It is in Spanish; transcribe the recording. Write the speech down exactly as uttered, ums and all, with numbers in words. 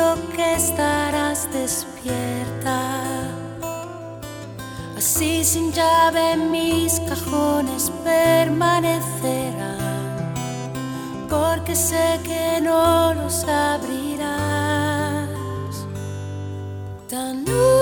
seguro que estarás despierta. Así sin llave mis cajones permanecerán, porque sé que no los abrirás. Tan